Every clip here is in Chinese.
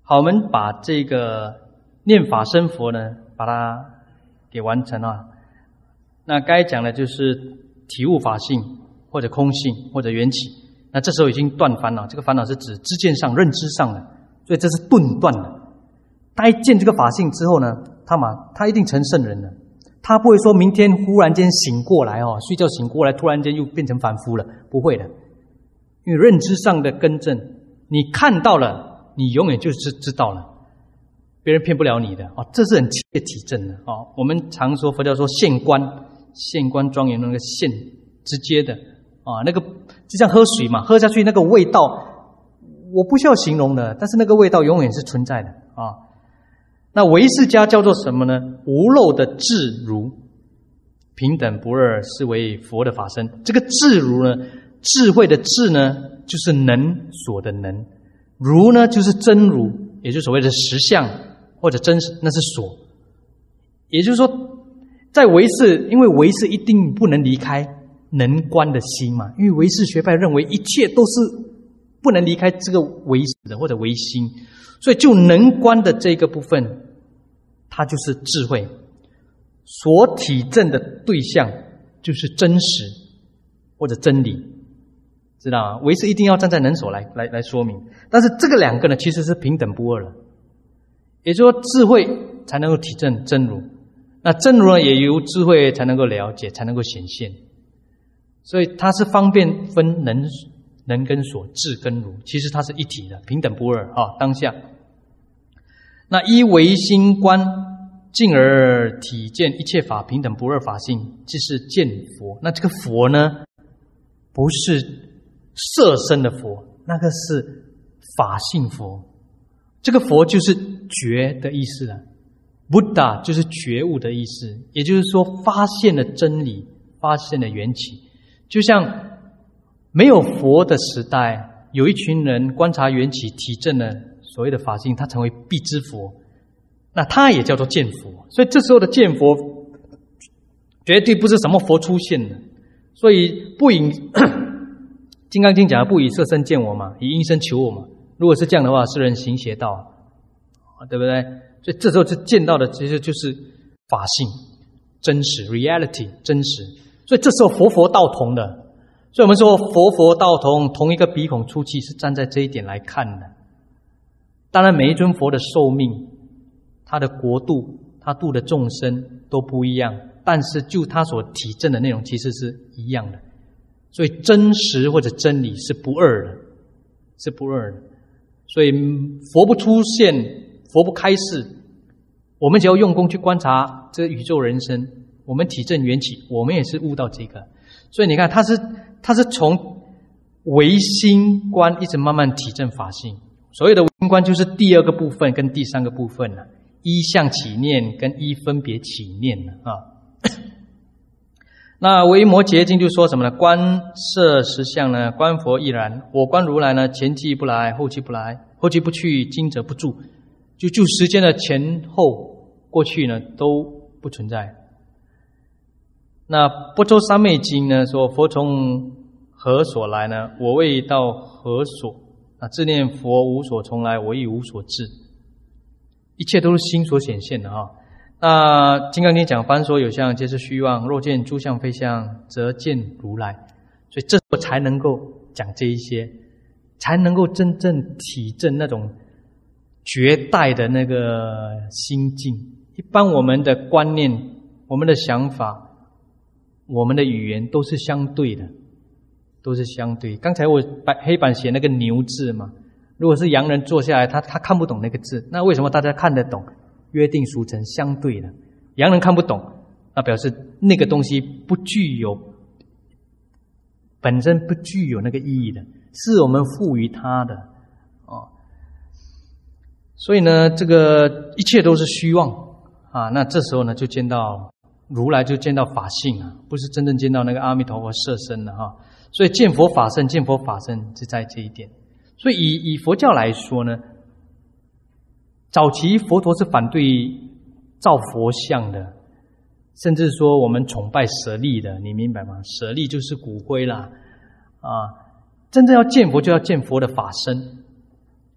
好，我们把这个念法生佛呢，把它给完成啊。那该讲的就是体悟法性，或者空性，或者缘起。那这时候已经断烦恼，这个烦恼是指知见上、认知上的，所以这是顿断的。他一见这个法性之后呢，他一定成圣人了。他不会说明天忽然间醒过来哦，睡觉醒过来，突然间又变成凡夫了，不会的。因为认知上的更正，你看到了，你永远就是知道了，别人骗不了你的哦，这是很切体证的哦。我们常说佛教说现观，现观庄严那个现直接的啊，那个就像喝水嘛，喝下去那个味道，我不需要形容的，但是那个味道永远是存在的啊。那唯识家叫做什么呢？无漏的智如，平等不二，是为佛的法身。这个智如呢，智慧的智呢，就是能所的能；如呢，就是真如，也就是所谓的实相或者真实，那是所。也就是说，在唯识，因为唯识一定不能离开能观的心嘛，因为唯识学派认为一切都是不能离开这个唯识的或者唯心，所以就能观的这个部分，它就是智慧所体证的对象，就是真实或者真理，知道吗？唯识一定要站在能所来说明，但是这个两个呢，其实是平等不二了。也就是说，智慧才能够体证真如，那真如呢，也由智慧才能够了解，才能够显现。所以它是方便分能跟所，智跟如，其实它是一体的，平等不二啊。当下，那依唯心观，进而体见一切法平等不二法性，即是见佛。那这个佛呢，不是色身的佛，那个是法性佛。这个佛就是觉的意思了 ，Buddha 就是觉悟的意思，也就是说发现了真理，发现了缘起。就像没有佛的时代，有一群人观察缘起，体证了所谓的法性，他成为必知佛，那他也叫做见佛。所以这时候的见佛绝对不是什么佛出现的，所以不以金刚经讲的不以色身见我嘛，以音声求我嘛。如果是这样的话，是人行邪道，对不对？所以这时候就见到的其实就是法性真实 reality 真实。所以这时候佛道同的，所以我们说佛道同，同一个鼻孔出气，是站在这一点来看的。当然每一尊佛的寿命，他的国度，他度的众生都不一样，但是就他所体证的内容其实是一样的。所以真实或者真理是不二的，是不二的。所以佛不出现，佛不开示，我们只要用功去观察这个宇宙人生，我们体证缘起，我们也是悟到这个。所以你看，他是从唯心观一直慢慢体证法性。所谓的唯心观就是第二个部分跟第三个部分了，依相起念跟依分别起念了啊。那维摩诘经就说什么呢？观色实相呢，观佛亦然。我观如来呢，前期不来，后期不来，后期不去，今者不住。就时间的前后过去呢都不存在。那般舟三昧经呢说，佛从何所来呢？我未到何所，自念佛无所从来，我亦无所至。一切都是心所显现的啊。那金刚经讲，凡所有相，皆是虚妄。若见诸相非相，则见如来。所以这时候才能够讲这一些，才能够真正体证那种绝代的那个心境。一般我们的观念、我们的想法、我们的语言都是相对的，都是相对。刚才我黑板写那个牛字嘛，如果是洋人坐下来，他看不懂那个字，那为什么大家看得懂？约定俗成，相对的。洋人看不懂，那表示那个东西本身不具有那个意义的，是我们赋予它的哦。所以呢，这个一切都是虚妄啊。那这时候呢，就见到如来，就见到法性啊，不是真正见到那个阿弥陀佛色身了哈。所以见佛法身，见佛法身是在这一点。所以以佛教来说呢，早期佛陀是反对造佛像的，甚至说我们崇拜舍利的，你明白吗？舍利就是骨灰啦，啊，真正要见佛就要见佛的法身。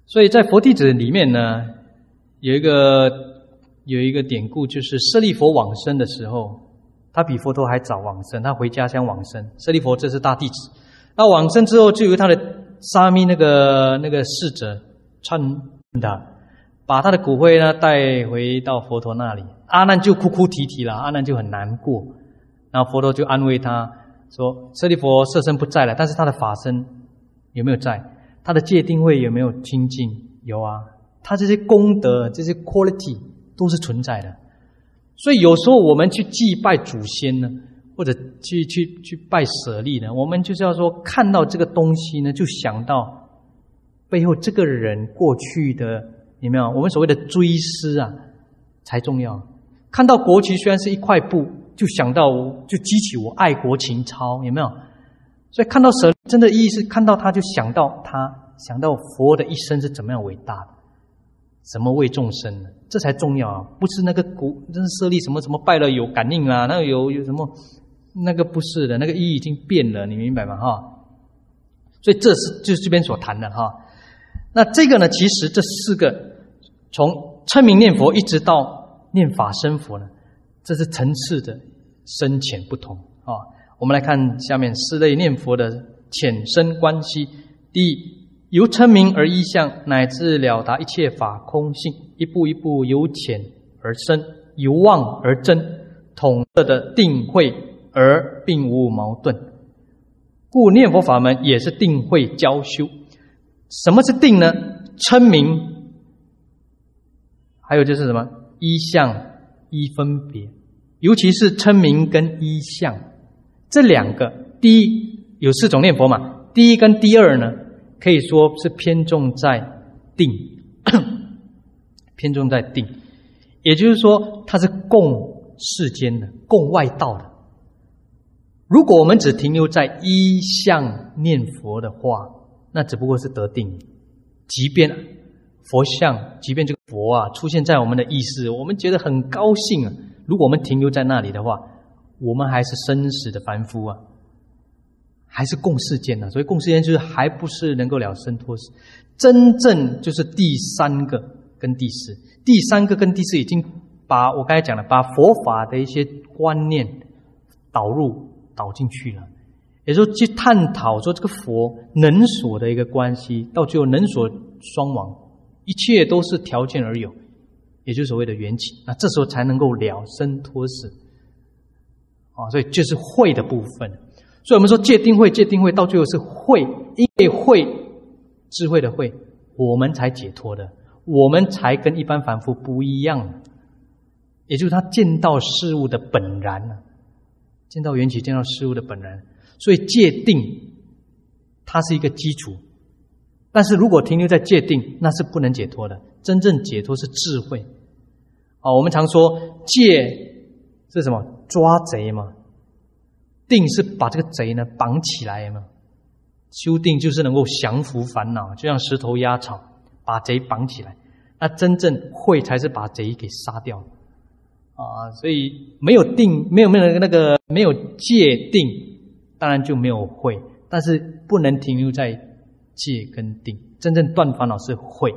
所以在佛弟子里面呢，有一个典故，就是舍利佛往生的时候，他比佛陀还早往生，他回家乡往生。舍利佛这是大弟子，那往生之后，就由他的沙弥那个侍者劝他，把他的骨灰呢带回到佛陀那里。阿难就哭哭啼啼了，阿难就很难过。然后佛陀就安慰他说：“舍利佛色身不在了，但是他的法身有没有在？他的戒定慧有没有清净？有啊，他这些功德、这些 quality 都是存在的。所以有时候我们去祭拜祖先呢，或者去拜舍利呢，我们就是要说看到这个东西呢，就想到背后这个人过去的有没有？我们所谓的追思啊，才重要。看到国旗虽然是一块布，就想到就激起我爱国情操，有没有？所以看到舍利真的意义是看到他就想到他，想到佛的一生是怎么样伟大的，怎么为众生的，这才重要啊！不是那个真是舍利什么拜了有感应啊，那有什么那个不是的，那个意义已经变了，你明白吗？哈，所以这是就是这边所谈的哈。那这个呢，其实这四个从称名念佛一直到念法生佛呢，这是层次的深浅不同啊。我们来看下面四类念佛的浅深关系。第一，由称名而依相，乃至了达一切法空性，一步一步由浅而深，由妄而真，统摄的定慧而并无矛盾。故念佛法门也是定慧教修。什么是定呢？称名，还有就是什么？依相、依分别，尤其是称名跟依相这两个，第一有四种念佛嘛，第一跟第二呢，可以说是偏重在定，偏重在定，也就是说它是供世间的，供外道的。如果我们只停留在依相念佛的话，那只不过是得定。即便佛像，即便这个佛啊出现在我们的意识，我们觉得很高兴啊。如果我们停留在那里的话，我们还是生死的凡夫啊，还是共世间啊。所以共世间就是还不是能够了生脱死。真正就是第三个跟第四，第三个跟第四已经把我刚才讲了，把佛法的一些观念导进去了。也就是说去探讨说这个佛能所的一个关系，到最后能所双亡，一切都是条件而有，也就是所谓的缘起。那这时候才能够了生脱死啊，所以就是慧的部分。所以我们说戒定慧到最后是慧，因为慧，智慧的慧，我们才解脱的，我们才跟一般凡夫不一样，也就是他见到事物的本然了，见到缘起，见到事物的本然。所以戒定它是一个基础，但是如果停留在戒定，那是不能解脱的。真正解脱是智慧。我们常说戒是什么？抓贼嘛。定是把这个贼呢绑起来嘛。修定就是能够降服烦恼，就像石头压草，把贼绑起来。那真正慧才是把贼给杀掉所以没有定，没有戒定，当然就没有慧，但是不能停留在戒跟定，真正断烦恼是慧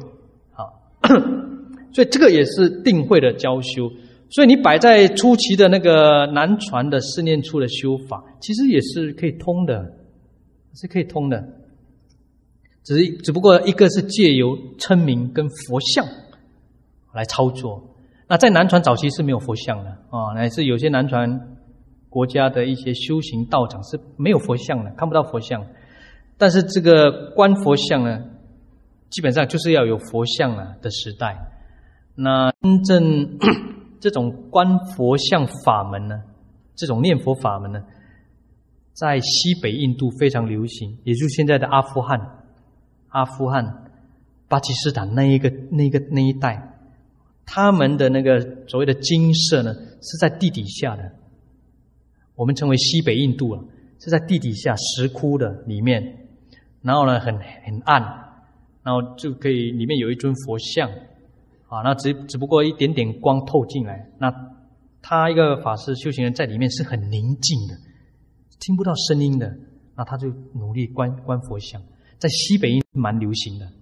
所以这个也是定慧的教修。所以你摆在初期的那个南传的四念处的修法，其实也是可以通的，是可以通的，只不过一个是借由称名跟佛像来操作。那在南传早期是没有佛像的乃至有些南传国家的一些修行道场是没有佛像的，看不到佛像。但是这个观佛像呢，基本上就是要有佛像的时代。那真正这种观佛像法门呢，这种念佛法门呢，在西北印度非常流行，也就是现在的阿富汗、巴基斯坦那一带，他们的那个所谓的精舍呢，是在地底下的。我们称为西北印度是在地底下石窟的里面，然后呢很暗，然后就可以里面有一尊佛像那只不过一点点光透进来，那他一个法师修行人在里面是很宁静的，听不到声音的，那他就努力观佛像，在西北印度蛮流行的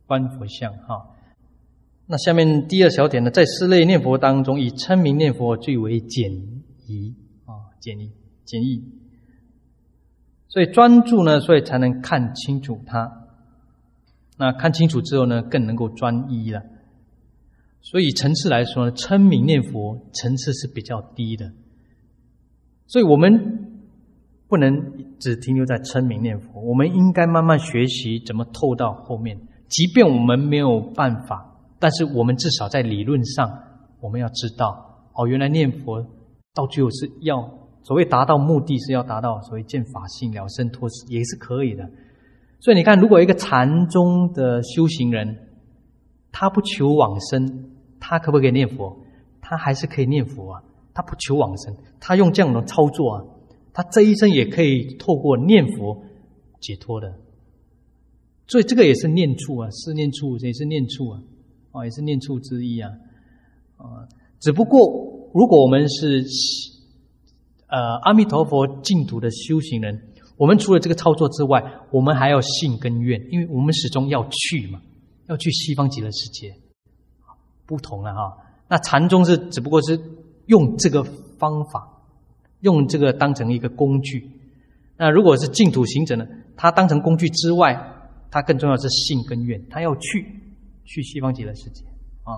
观佛像哈。那下面第二小点呢，在四类念佛当中，以称名念佛最为简易啊，简易。所以专注呢，所以才能看清楚它。那看清楚之后呢，更能够专一了。所以层次来说呢，称名念佛层次是比较低的。所以我们不能只停留在称名念佛，我们应该慢慢学习怎么透到后面。即便我们没有办法，但是我们至少在理论上，我们要知道原来念佛到最后是要所谓达到目的，是要达到所谓见法性了生脱死，也是可以的。所以你看，如果一个禅宗的修行人，他不求往生，他可不可以念佛？他还是可以念佛啊，他不求往生，他用这样的操作啊，他这一生也可以透过念佛解脱的。所以这个也是念处啊，是念处也是念处啊，也是念处之一啊。只不过如果我们是阿弥陀佛净土的修行人，我们除了这个操作之外，我们还要信跟愿，因为我们始终要去嘛，要去西方极乐世界，不同了哈。那禅宗是只不过是用这个方法，用这个当成一个工具。那如果是净土行者呢，他当成工具之外，他更重要是信跟愿，他要去西方极乐世界啊。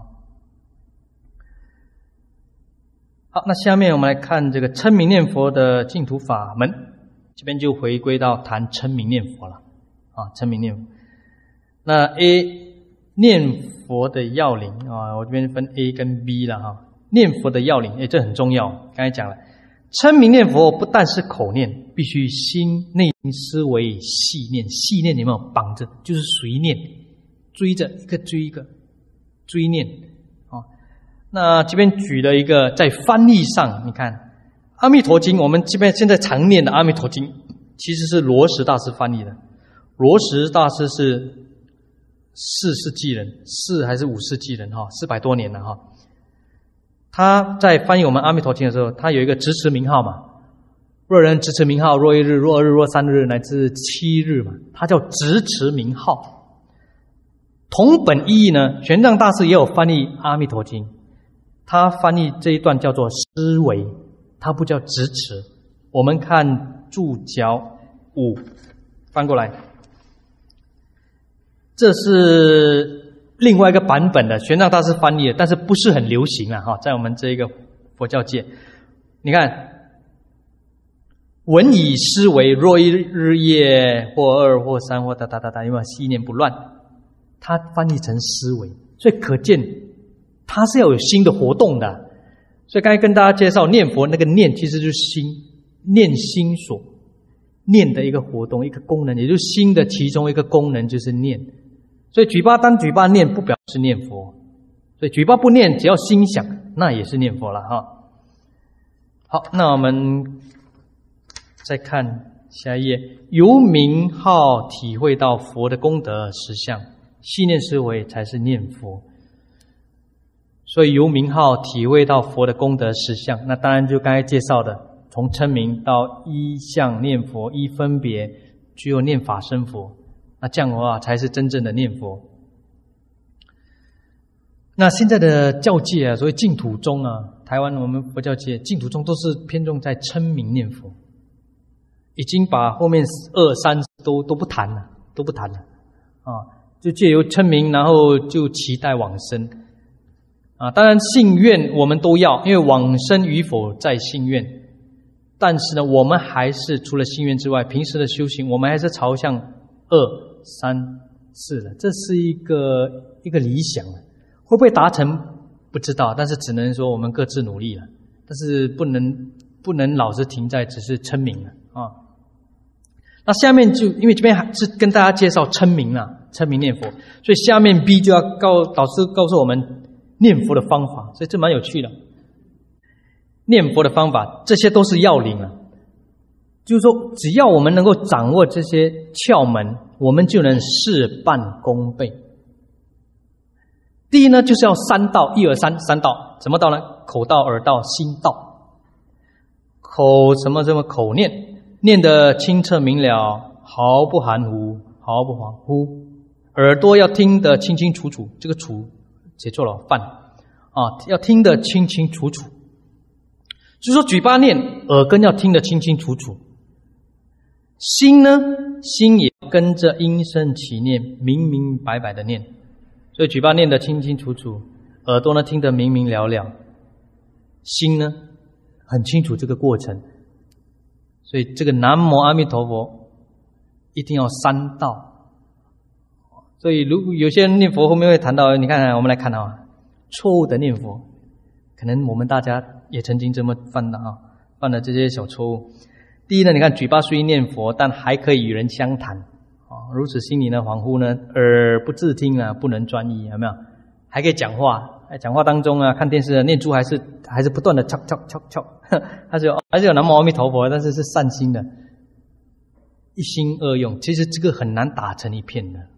好，那下面我们来看这个称名念佛的净土法门，这边就回归到谈称名念佛了啊，称名念佛。那 A 念佛的要领啊，我这边分 A 跟 B 了哈。念佛的要领，这很重要。刚才讲了，称名念佛不但是口念，必须心内心思维细念。细念有没有绑着？就是随念，追着一个追一个，追念啊。那这边举了一个在翻译上，你看《阿弥陀经》，我们这边现在常念的《阿弥陀经》，其实是罗什大师翻译的。罗什大师是4世纪人，4还是5世纪人哈，400多年了哈。他在翻译我们《阿弥陀经》的时候，他有一个执持名号嘛，若人执持名号，若1日、若2日、若3日，乃至7日嘛，他叫执持名号。同本意义呢，玄奘大师也有翻译《阿弥陀经》，他翻译这一段叫做思维，他不叫执持。我们看注脚5，翻过来，这是另外一个版本的玄奘大师翻译的，但是不是很流行啊哈，在我们这个佛教界。你看，闻以思维，若1日夜，或2或3或哒，有没有细念不乱？他翻译成思维，所以可见他是要有心的活动的。所以刚才跟大家介绍念佛，那个念其实就是心，念心所念的一个活动，一个功能，也就是心的其中一个功能就是念。所以嘴巴单嘴巴念不表示念佛，所以嘴巴不念，只要心想，那也是念佛了哈。好，那我们再看下一页，由名号体会到佛的功德实相，细念思维才是念佛。所以由名号体会到佛的功德实相，那当然就刚才介绍的，从称名到依相念佛，依分别，只有念法生佛。那这样的话才是真正的念佛。那现在的教界啊，所谓净土宗啊，台湾我们佛教界净土宗都是偏重在称名念佛，已经把后面2、3都不谈了啊，就借由称名，然后就期待往生啊。当然信愿我们都要，因为往生与否在信愿，但是呢，我们还是除了信愿之外，平时的修行我们还是朝向2、3、4了，这是一个理想了，会不会达成不知道，但是只能说我们各自努力了，但是不能老是停在只是称名了啊。那下面就因为这边还是跟大家介绍称名了，称名念佛，所以下面 B 就要导师告诉我们念佛的方法，所以这蛮有趣的。念佛的方法，这些都是要领了。就是说，只要我们能够掌握这些窍门，我们就能事半功倍。第一呢，就是要3道，1、2、3道。什么道呢？口道、耳道、心道。口什么口念，念得清澈明了，毫不含糊，毫不恍惚。 耳朵要听得清清楚楚，这个楚写错了，犯要听得清清楚楚。就是说嘴巴念，耳根要听得清清楚楚。心呢，心也跟着音声起念，明明白白的念。所以嘴巴念得清清楚楚，耳朵呢听得明明了了，心呢很清楚这个过程。所以这个南无阿弥陀佛一定要三道。所以如果有些人念佛后面会谈到，你看我们来看错误的念佛，可能我们大家也曾经这么犯了这些小错误。第一呢，你看嘴巴虽念佛，但还可以与人相谈如此心里呢恍惚呢，耳不自听不能专一，有没有？还可以讲话，讲话当中看电视念珠还是不断的敲敲敲敲，还是有南无阿弥陀佛，但是是善心的，一心二用，其实这个很难打成一片的。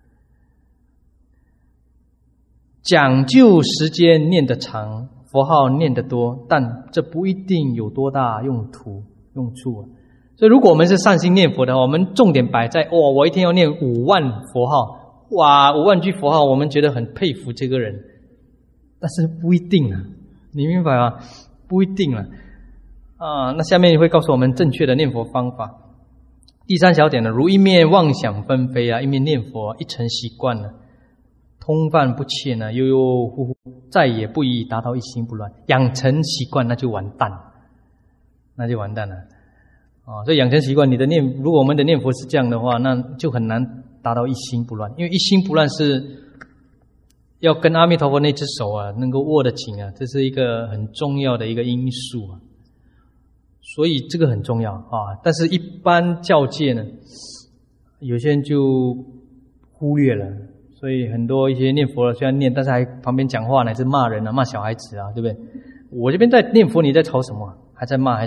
讲究时间念得长，佛号念得多，但这不一定有多大用处所以如果我们是善心念佛的话，我们重点摆在我一天要念5万佛号，哇，5万句佛号，我们觉得很佩服这个人，但是不一定你明白吗？不一定那下面会告诉我们正确的念佛方法。第3小点呢，如一面妄想纷飞一面念佛，一成习惯了，通犯不切呢，悠悠忽忽，再也不宜达到一心不乱。养成习惯那就完蛋了。所以养成习惯，如果我们的念佛是这样的话，那就很难达到一心不乱。因为一心不乱是要跟阿弥陀佛那只手能够握得紧这是一个很重要的一个因素所以这个很重要但是一般教界呢，有些人就忽略了。所以很多一些念佛的虽然念，但是还旁边讲话乃至骂人骂小孩子对不对？我这边在念佛，你在吵什么？还在骂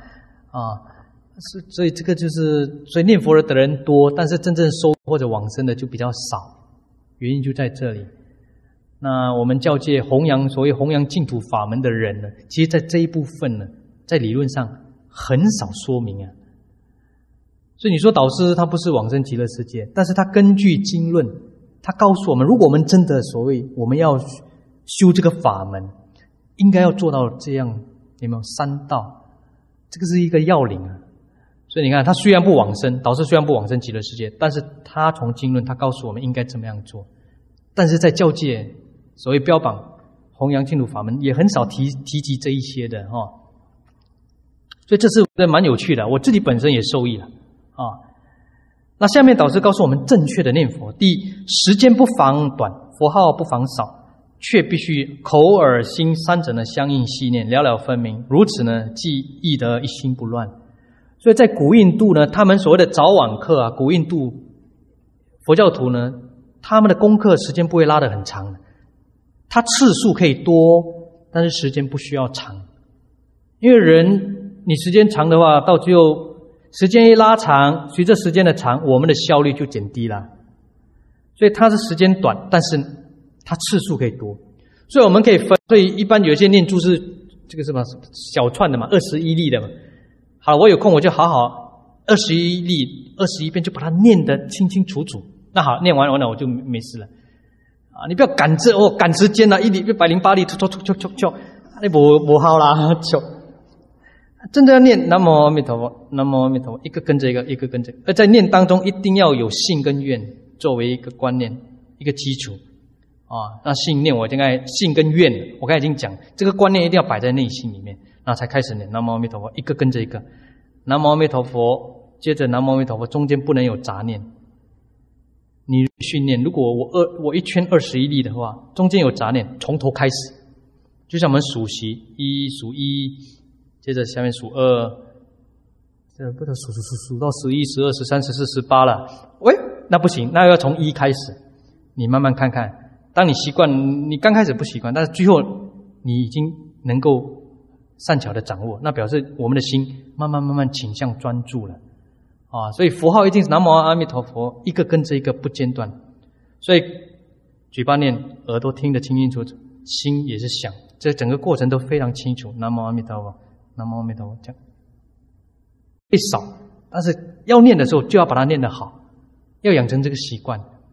所以这个就是所以念佛的人多，但是真正收或者往生的就比较少，原因就在这里。那我们教界所谓弘扬净土法门的人呢，其实在这一部分呢，在理论上很少说明所以你说导师他不是往生极乐世界，但是他根据经论，他告诉我们，如果我们真的所谓我们要修这个法门，应该要做到这样，有没有3道？这个是一个要领所以你看，他虽然不往生，导师虽然不往生极乐世界，但是他从经论他告诉我们应该怎么样做。但是在教界所谓标榜弘扬净土法门，也很少提及这一些的所以这是蛮有趣的，我自己本身也受益了那下面导师告诉我们正确的念佛：第一，时间不妨短，佛号不妨少，却必须口耳心3者呢相应细念，了了分明，如此呢即易得一心不乱。所以在古印度呢，他们所谓的早晚课古印度佛教徒呢，他们的功课时间不会拉得很长他次数可以多，但是时间不需要长。因为人你时间长的话，到最后时间一拉长，随着时间的长，我们的效率就减低了。所以它是时间短，但是它次数可以多。所以我们可以分，所以一般有一些念珠是这个什么小串的嘛，21粒的嘛。好，我有空我就好好21粒21遍就把它念得清清楚楚。那好，念完了我就没事了你不要赶时间一粒108粒戳，你不好啦，真的要念南无阿弥陀佛，南无阿弥陀佛，一个跟着一个，一个跟着。而在念当中一定要有信跟愿作为一个观念，一个基础那信念我应该信跟愿，我刚才已经讲，这个观念一定要摆在内心里面，然后才开始念南无阿弥陀佛，一个跟着一个。南无阿弥陀佛，接着南无阿弥陀佛，中间不能有杂念。你训练，如果我一圈21粒的话，中间有杂念，从头开始，就像我们数息，1数1，接着下面数2，这不得数到11、12、13、14、18了。喂，那不行，那要从1开始。你慢慢看看，当你习惯，你刚开始不习惯，但是最后你已经能够善巧的掌握，那表示我们的心慢慢倾向专注了所以佛号一定是南无阿弥陀佛，一个跟着一个不间断。所以嘴巴念，耳朵听得清清楚楚，心也是想，这整个过程都非常清楚。南无阿弥陀佛，南无阿弥陀佛，这样会少，但是要念的时候就要把它念得好，要养成这个习惯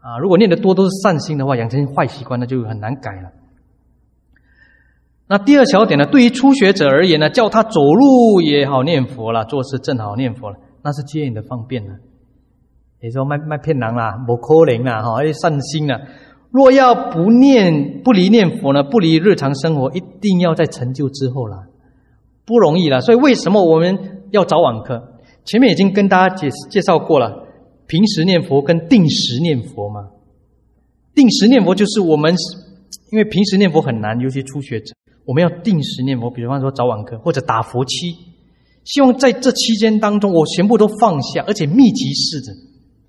如果念得多都是善心的话，养成坏习惯那就很难改了。那第二小点呢，对于初学者而言呢，叫他走路也好念佛了，做事正好念佛了，那是接引的方便呢。也说卖骗人啦，没可能啦，善心啦。若要不离念佛呢，不离日常生活，一定要在成就之后啦，不容易啦。所以为什么我们要早晚课？前面已经跟大家介绍过了，平时念佛跟定时念佛嘛。定时念佛就是我们因为平时念佛很难，尤其初学者，我们要定时念佛，比方说早晚课或者打佛七，希望在这期间当中我全部都放下，而且密集式的，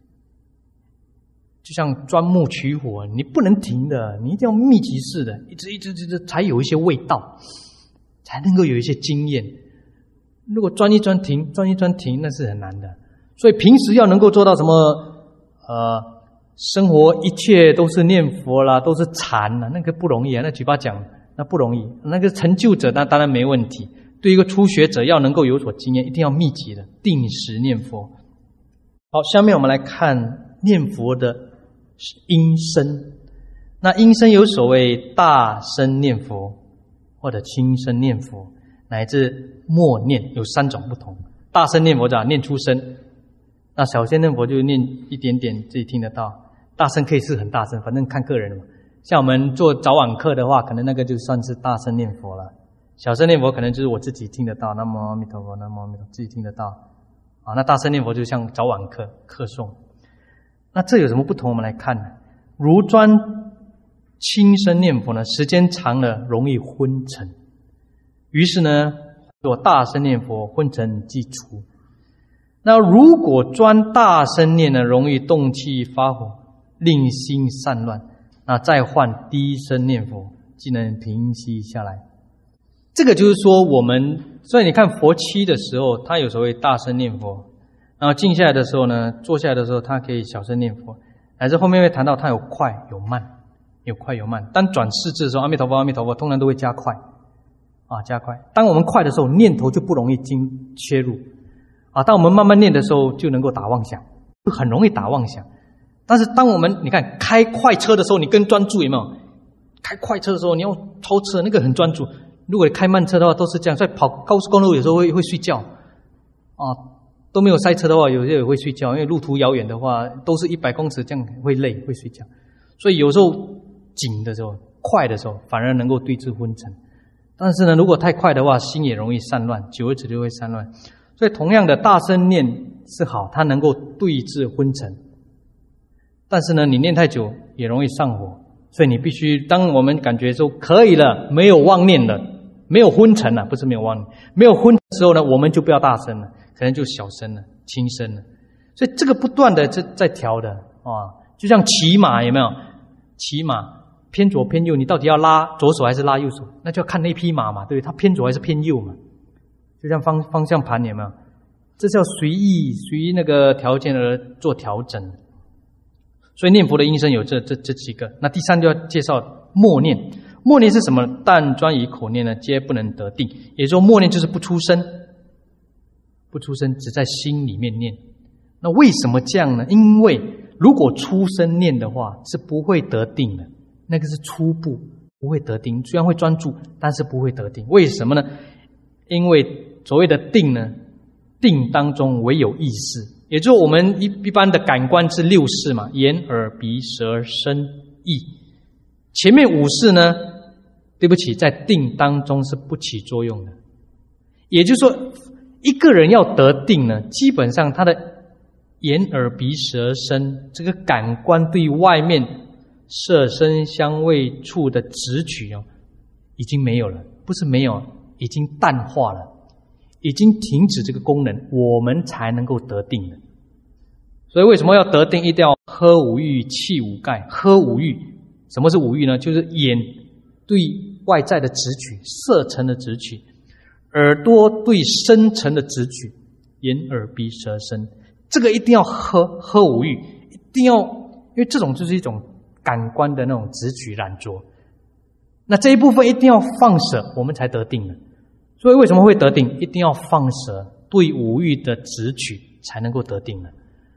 就像钻木取火，你不能停的，你一定要密集式的，一直才有一些味道，才能够有一些经验。如果钻一钻停，那是很难的。所以平时要能够做到什么生活一切都是念佛啦，都是禅啦，那个不容易啊，那嘴巴讲那不容易。那个成就者那当然没问题，对一个初学者要能够有所经验，一定要密集的定时念佛。好，下面我们来看念佛的音声。那音声有所谓大声念佛或者轻声念佛，乃至默念，有3种不同。大声念佛叫念出声，那小声念佛就念一点点自己听得到，大声可以是很大声，反正看个人嘛。像我们做早晚课的话，可能那个就算是大声念佛了，小声念佛可能就是我自己听得到，南无阿弥陀佛，南无阿弥陀佛，自己听得到那大声念佛就像早晚课课诵。那这有什么不同？我们来看，如专轻声念佛呢，时间长了容易昏沉，于是呢做大声念佛，昏沉即除。那如果专大声念呢，容易动气发火，令心散乱，那再换低声念佛，即能平息下来。这个就是说我们，所以你看佛七的时候，他有所谓大声念佛，然后静下来的时候呢，坐下来的时候他可以小声念佛，乃至后面会谈到他有快有慢，有快有慢。当转世字的时候，阿弥陀佛阿弥陀佛通常都会加快加快。当我们快的时候，念头就不容易切入当我们慢慢念的时候，就能够打妄想，就很容易打妄想。但是当我们你看开快车的时候，你更专注，有没有？开快车的时候你要超车，那个很专注。如果你开慢车的话都是这样，所以跑高速公路有时候会睡觉都没有塞车的话，有些也会睡觉，因为路途遥远的话都是100公尺，这样会累会睡觉。所以有时候紧的时候快的时候反而能够对治昏沉，但是呢如果太快的话心也容易散乱，久而久之会散乱。所以同样的大声念是好，它能够对治昏沉，但是呢你念太久也容易上火，所以你必须当我们感觉说可以了，没有妄念了，没有昏沉了，不是没有妄念，没有昏的时候呢，我们就不要大声了，可能就小声了，轻声了。所以这个不断的在调的就像骑马，有没有？骑马偏左偏右，你到底要拉左手还是拉右手？那就要看那匹马嘛，对不对？它偏左还是偏右嘛？就像方向盘，有没有？这叫随意那个条件而做调整。所以念佛的音声有这几个。那第三就要介绍默念。默念是什么？但专以口念呢，皆不能得定。也就是说默念就是不出声，不出声，只在心里面念。那为什么这样呢？因为如果出声念的话是不会得定的，那个是初步，不会得定。虽然会专注，但是不会得定。为什么呢？因为所谓的定呢，定当中唯有意识，也就是我们一般的感官是6识嘛，眼耳鼻舌身意。前面5识呢，对不起，在定当中是不起作用的。也就是说一个人要得定呢，基本上他的眼耳鼻舌身这个感官对外面色声香味触的直取已经没有了，不是没有，已经淡化了，已经停止这个功能，我们才能够得定的。所以为什么要得定？一定要呵五欲气五盖。呵五欲，什么是五欲呢？就是眼对外在的直取，色尘的直取；耳朵对声尘的直取，眼耳鼻舌身。这个一定要呵五欲，一定要，因为这种就是一种感官的那种直取染着。那这一部分一定要放舍，我们才得定的。所以为什么会得定？一定要放舍对五欲的直取，才能够得定的。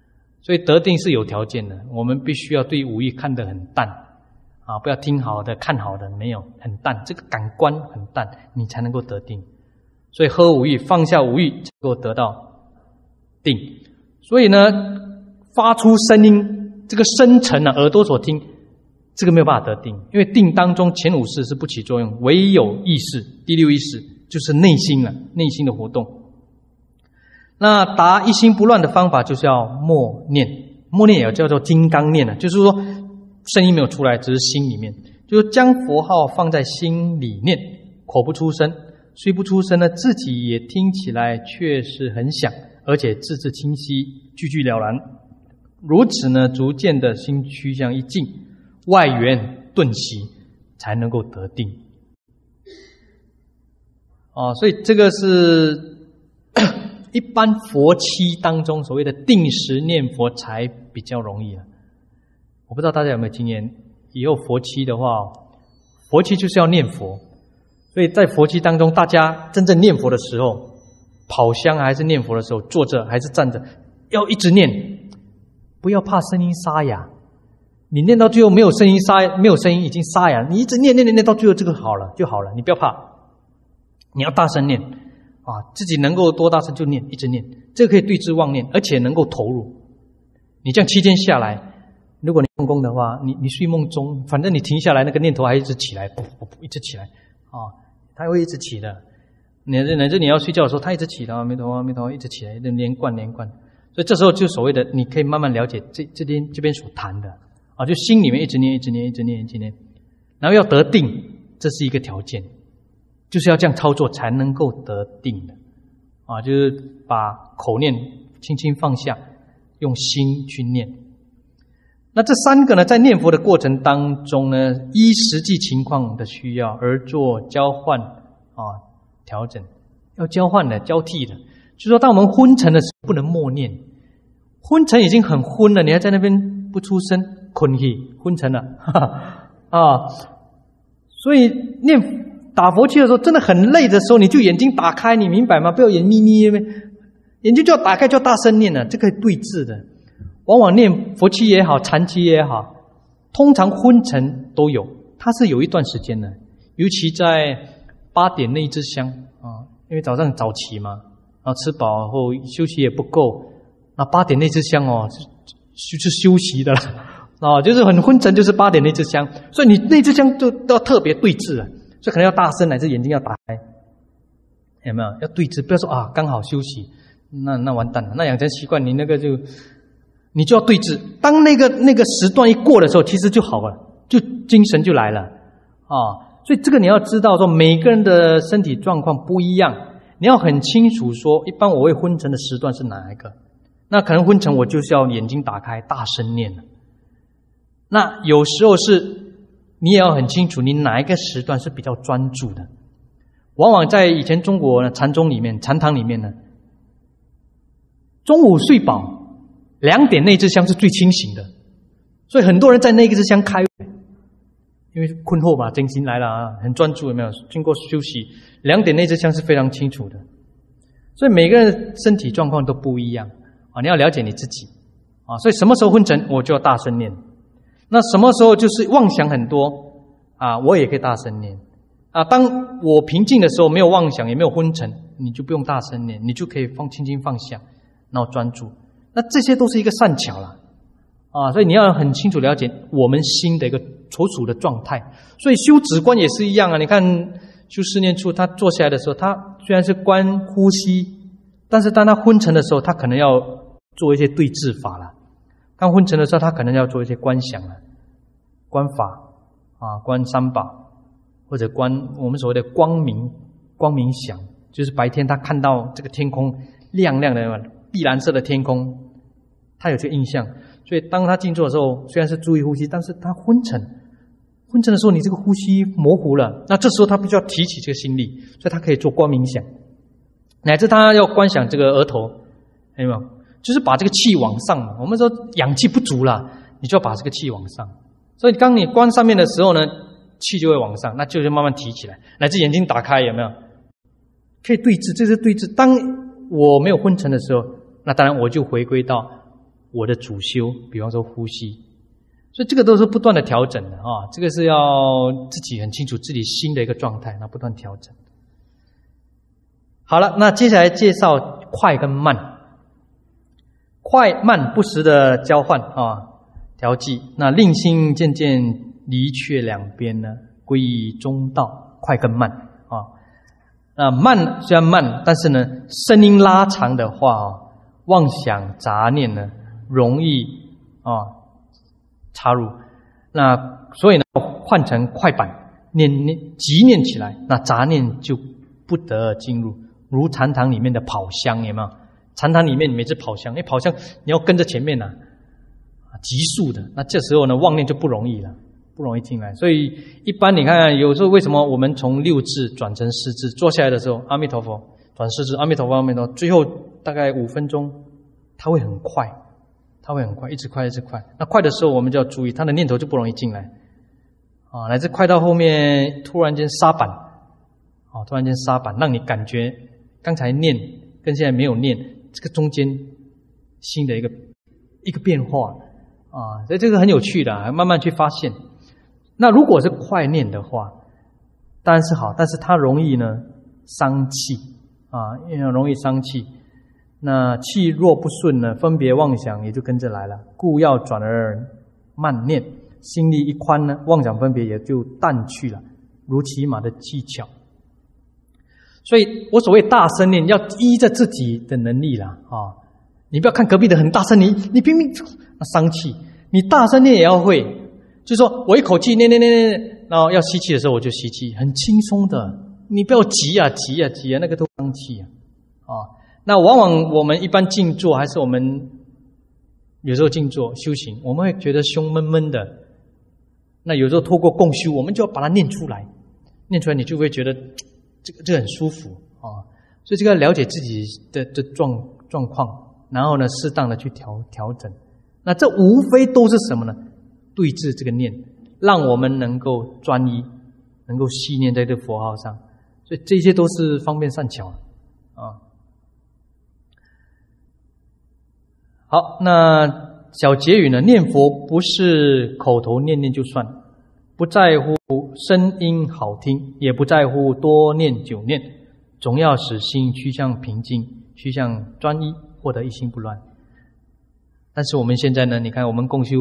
所以得定是有条件的，我们必须要对五欲看得很淡啊，不要听好的看好的，没有，很淡，这个感官很淡，你才能够得定。所以呵五欲，放下五欲，才能够得到定。所以呢，发出声音，这个声尘啊，耳朵所听，这个没有办法得定，因为定当中前五识是不起作用，唯有意识，第六意识就是内心了，内心的活动。那达一心不乱的方法就是要默念，默念也叫做金刚念了，就是说声音没有出来，只是心里面，就是将佛号放在心里念，口不出声，虽不出声呢，自己也听起来却是很响，而且字字清晰，句句了然。如此呢，逐渐的心趋向一静，外缘顿息，才能够得定。所以这个是一般佛期当中所谓的定时念佛才比较容易了。我不知道大家有没有经验，以后佛期的话，佛期就是要念佛，所以在佛期当中，大家真正念佛的时候，跑香还是念佛的时候，坐着还是站着，要一直念，不要怕声音沙哑。你念到最后没有声音没有声音已经沙哑，你一直念到最后这个好了就好了，你不要怕，你要大声念啊，自己能够多大声就念，一直念，这个可以对治妄念，而且能够投入。你这样7天下来，如果你用功的话，你睡梦中，反正你停下来，那个念头还一直起来，一直起来啊，它会一直起的。乃至你要睡觉的时候，它一直起的，阿弥陀佛，阿弥陀佛，一直起来，连贯。所以这时候就所谓的，你可以慢慢了解这边所谈的啊，就心里面一直念，然后要得定，这是一个条件。就是要这样操作才能够得定的啊，就是把口念轻轻放下，用心去念。那这3个呢，在念佛的过程当中呢，依实际情况的需要而做交换啊，调整，要交换的，交替的。就是说，当我们昏沉的时候，不能默念，昏沉已经很昏了，你还在那边不出声，困去昏沉了啊，所以打佛七的时候真的很累的时候，你就眼睛打开，你明白吗？不要眼眯眯，眼睛就要打开，就要大声念了，这个对治的。往往念佛七也好，禅七也好，通常昏沉都有，它是有一段时间的，尤其在8点那一支香啊，因为早上早起嘛，然后吃饱后休息也不够，那8点那支香就是休息的了啊，就是很昏沉，就是8点那支香，所以你那支香都要特别对治了。所以可能要大声，乃至眼睛要打开，有没有？要对治，不要说啊，刚好休息，那完蛋了，那养成习惯，你就要对治。当那个时段一过的时候，其实就好了，就精神就来了啊。所以这个你要知道说，每个人的身体状况不一样，你要很清楚说，一般我会昏沉的时段是哪一个？那可能昏沉我就是要眼睛打开，大声念了。那有时候是。你也要很清楚，你哪一个时段是比较专注的。往往在以前中国呢，禅堂里面呢，中午睡饱2点那支香是最清醒的，所以很多人在那支香开，因为困惑嘛，真心来了啊，很专注，有没有？经过休息，2点那支香是非常清楚的。所以每个人的身体状况都不一样啊，你要了解你自己啊。所以什么时候昏沉，我就要大声念。那什么时候就是妄想很多啊，我也可以大声念啊。当我平静的时候，没有妄想也没有昏沉，你就不用大声念，你就可以轻轻放下，然后专注。那这些都是一个善巧了啊，所以你要很清楚了解我们心的一个所处的状态。所以修止观也是一样啊，你看修四念处，他坐下来的时候，他虽然是观呼吸，但是当他昏沉的时候，他可能要做一些对治法了。当昏沉的时候，他可能要做一些观想了，观法啊，观三宝，或者观我们所谓的光明想，就是白天他看到这个天空亮亮的碧蓝色的天空，他有这个印象。所以当他静坐的时候，虽然是注意呼吸，但是他昏沉的时候，你这个呼吸模糊了，那这时候他必须要提起这个心力，所以他可以做光明想，乃至他要观想这个额头，有没有？就是把这个气往上嘛，我们说氧气不足了，你就要把这个气往上。所以当你观上面的时候呢，气就会往上，那就是慢慢提起来，乃至眼睛打开，有没有？可以对治，这是对治。当我没有昏沉的时候，那当然我就回归到我的主修，比方说呼吸，所以这个都是不断的调整的啊，这个是要自己很清楚自己心的一个状态，那不断调整。好了，那接下来介绍快跟慢，快慢不时的交换啊，调剂，那令心渐渐离却两边呢，归于中道，快跟慢啊。那慢虽然慢，但是呢，声音拉长的话啊，妄想杂念呢容易插入，那所以呢换成快板，急念起来，那杂念就不得进入。如禅堂里面的跑香，有没有？禅堂里面每次跑香，因为跑香你要跟着前面急速的，那这时候呢妄念就不容易了，不容易进来。所以一般你看有时候为什么我们从六字转成四字，坐下来的时候阿弥陀佛转四字，阿弥陀佛阿弥陀佛，最后大概5分钟它会很快，一直快一直快。那快的时候我们就要注意，它的念头就不容易进来乃至快到后面突然间刹板让你感觉刚才念跟现在没有念这个中间新的一个变化所以这个很有趣的，慢慢去发现。那如果是快念的话当然是好，但是它容易呢伤气因为容易伤气，那气若不顺呢，分别妄想也就跟着来了，故要转而慢念，心力一宽呢，妄想分别也就淡去了，如骑马的技巧。所以我所谓大声念要依着自己的能力啦你不要看隔壁的很大声，你拼命伤气，你大声念也要会，就是说我一口气念，然后要吸气的时候我就吸气，很轻松的，你不要急那个都伤气那往往我们一般静坐，还是我们有时候静坐修行，我们会觉得胸闷闷的，那有时候透过共修我们就要把它念出来你就会觉得这个很舒服所以这个要了解自己的状况，然后呢适当的去调整。那这无非都是什么呢？对治这个念，让我们能够专一，能够细念在这佛号上，所以这些都是方便善巧好，那小结语呢，念佛不是口头念就算，不在乎声音好听，也不在乎多念久念，总要使心趋向平静，趋向专一，获得一心不乱。但是我们现在呢，你看我们共修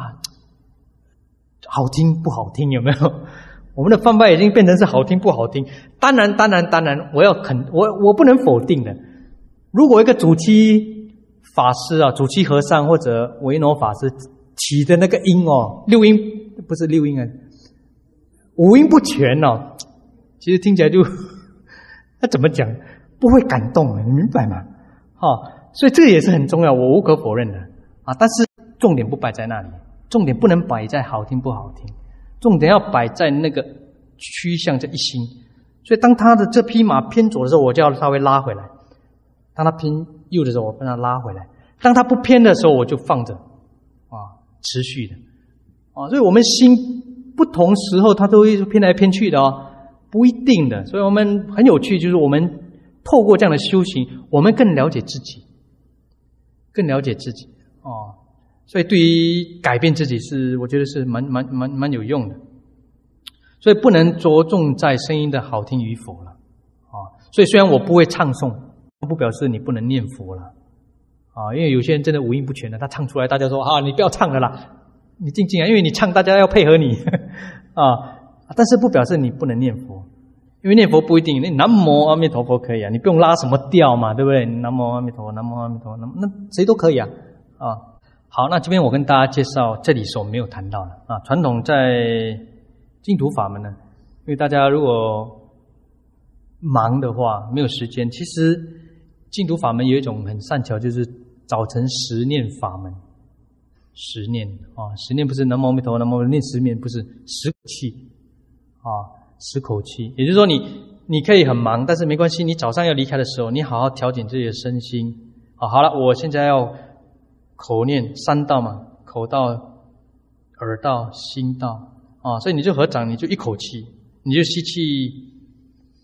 好听不好听有没有？我们的翻拍已经变成是好听不好听。当然我不能否定的，如果一个主七法师主七和尚或者维诺法师起的那个音六音不是六音五音不全其实听起来就那怎么讲不会感动你明白吗？所以这个也是很重要，我无可否认的但是重点不摆在那里，重点不能摆在好听不好听，重点要摆在那个趋向这一心。所以当他的这匹马偏左的时候，我就要稍微拉回来，当他偏右的时候我把它拉回来，当他不偏的时候我就放着持续的所以我们心不同时候它都会偏来偏去的不一定的。所以我们很有趣，就是我们透过这样的修行，我们更了解自己所以对于改变自己我觉得是蛮有用的。所以不能着重在声音的好听与否了所以虽然我不会唱诵，不表示你不能念佛了因为有些人真的五音不全的，他唱出来大家说你不要唱了啦，你静静因为你唱大家要配合你但是不表示你不能念佛，因为念佛不一定，南无阿弥陀佛可以你不用拉什么调嘛，对不对？南无阿弥陀佛，南无阿弥陀佛，那谁都可以好，那这边我跟大家介绍这里所没有谈到的传统在净土法门呢，因为大家如果忙的话没有时间，其实净土法门有一种很善巧，就是早晨10念法门，10念10念不是南无阿弥陀佛南无阿弥陀佛念10遍，不是10口气10口气，也就是说你可以很忙，但是没关系，你早上要离开的时候，你好好调整自己的身心好了，我现在要口念3道嘛，口道、耳道、心道所以你就合掌，你就一口气，你就吸气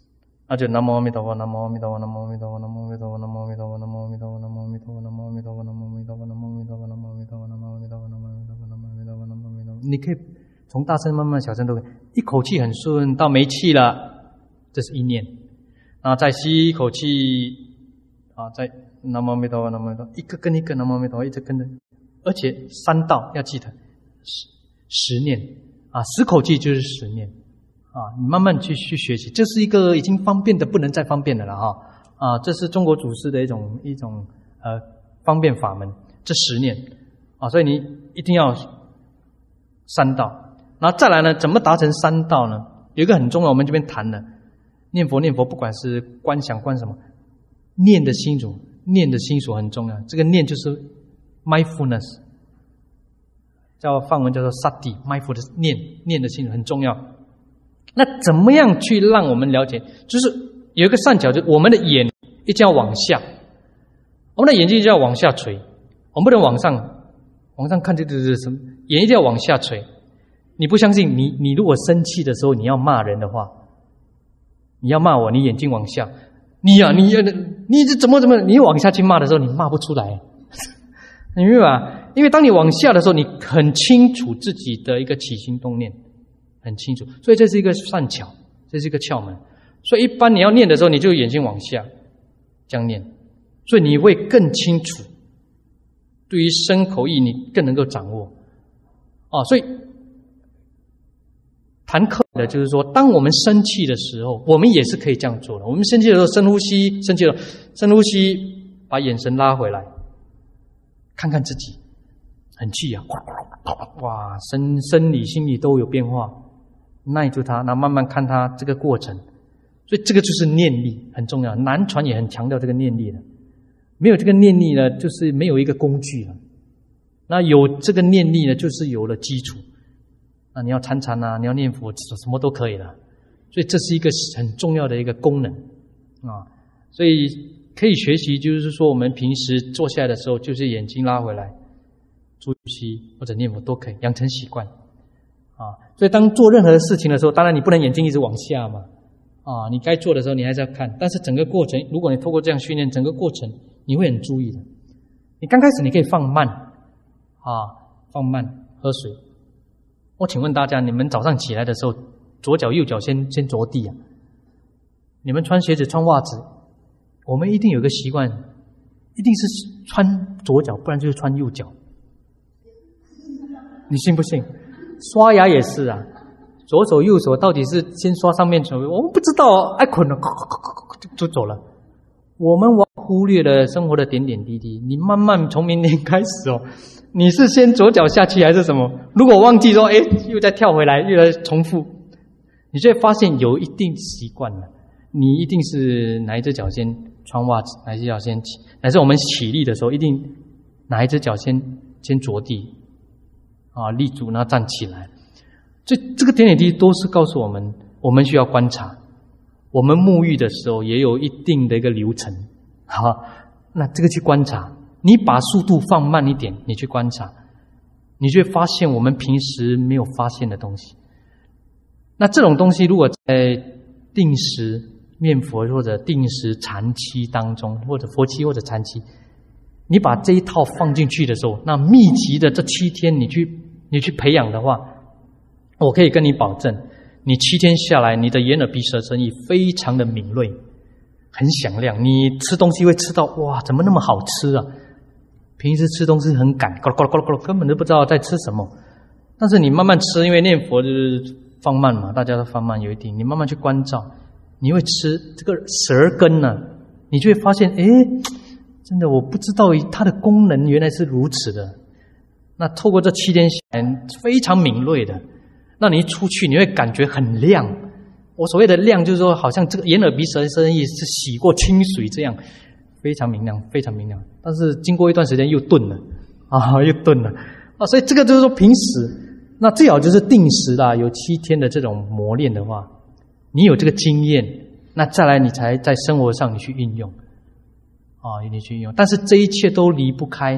那就南无阿弥陀佛，南无阿弥陀佛，南无阿弥陀佛，南无阿弥陀佛，南无阿弥陀佛，南无阿弥陀佛，南无阿弥陀佛，南无阿弥陀佛，南无阿弥陀佛，南无阿弥陀佛，南无阿弥陀佛，南无阿弥陀佛，南无阿弥陀佛，南无阿弥陀佛，南无阿弥陀佛。你可以从大声慢慢小声都可以，一口气很顺到没气了，这是一念。然后再吸一口气啊，再南无阿弥陀佛，南无阿弥陀佛，一个跟一个南无阿弥陀佛一直跟着，而且3道要记得10念啊，10口气就是10念。你慢慢去学习，这是一个已经方便的不能再方便的了哈。这是中国祖师的一种方便法门，这10念啊，所以你一定要3道。然后再来呢，怎么达成3道呢？有一个很重要，我们这边谈的念佛，不管是观想观什么，念的心主很重要。这个念就是 mindfulness， 叫梵文叫做 sati， mindfulness 念的心主很重要。那怎么样去让我们了解？就是有一个善巧，就是我们的眼一定要往下，我们的眼睛就要往下垂，我们不能往上看，这什么？眼一定要往下垂。你不相信？你如果生气的时候，你要骂人的话，你要骂我，你眼睛往下，你这怎么？你往下去骂的时候，你骂不出来，你明白吧？因为当你往下的时候，你很清楚自己的一个起心动念。很清楚，所以这是一个善巧，这是一个窍门。所以一般你要念的时候，你就眼睛往下这样念，所以你会更清楚。对于身口意，你更能够掌握。所以谈课的就是说，当我们生气的时候，我们也是可以这样做的。我们生气的时候深呼吸，深呼吸，把眼神拉回来，看看自己很气啊，哇，生理心理都有变化。耐住它，然后慢慢看它这个过程，所以这个就是念力很重要。南传也很强调这个念力的，没有这个念力呢，就是没有一个工具了。那有这个念力呢，就是有了基础。那你要参禅啊，你要念佛，什么都可以了。所以这是一个很重要的一个功能啊。所以可以学习，就是说我们平时坐下来的时候，就是眼睛拉回来，注息或者念佛都可以，养成习惯。所以当做任何的事情的时候，当然你不能眼睛一直往下嘛，你该做的时候你还是要看，但是整个过程，如果你透过这样训练，整个过程你会很注意的。你刚开始你可以放慢，放慢喝水。我请问大家，你们早上起来的时候，左脚右脚先着地啊？你们穿鞋子穿袜子，我们一定有个习惯，一定是穿左脚，不然就是穿右脚。你信不信？刷牙也是啊，左手右手到底是先刷上面手，我们不知道，爱捆了就走了。我们往往忽略了生活的点点滴滴。你慢慢从明天开始你是先左脚下去还是什么？如果忘记说，又再跳回来，又来重复，你就会发现有一定习惯了。你一定是哪一只脚先穿袜子，哪一只脚先起，乃至我们起立的时候，一定哪一只脚先着地。立足，然后站起来。这个点点滴滴都是告诉我们，我们需要观察。我们沐浴的时候也有一定的一个流程。那这个去观察，你把速度放慢一点，你去观察，你就会发现我们平时没有发现的东西。那这种东西，如果在定时念佛或者定时禅期当中，或者佛期或者禅期，你把这一套放进去的时候，那密集的这7天你去培养的话，我可以跟你保证，你7天下来，你的眼耳鼻舌身意非常的敏锐，很响亮。你吃东西会吃到哇，怎么那么好吃啊？平时吃东西很赶，咕噜咕噜咕噜，根本都不知道在吃什么。但是你慢慢吃，因为念佛就是放慢嘛，大家都放慢有一定，你慢慢去关照，你会吃这个舌根呢，你就会发现，真的我不知道它的功能原来是如此的。那透过这7天下来，非常敏锐的，那你一出去你会感觉很亮。我所谓的亮，就是说好像这个眼耳鼻舌身意是洗过清水这样，非常明亮，非常明亮。但是经过一段时间又钝了，又钝了所以这个就是说平时，那最好就是定时啦，有7天的这种磨练的话，你有这个经验，那再来你才在生活上你去运用你去运用。但是这一切都离不开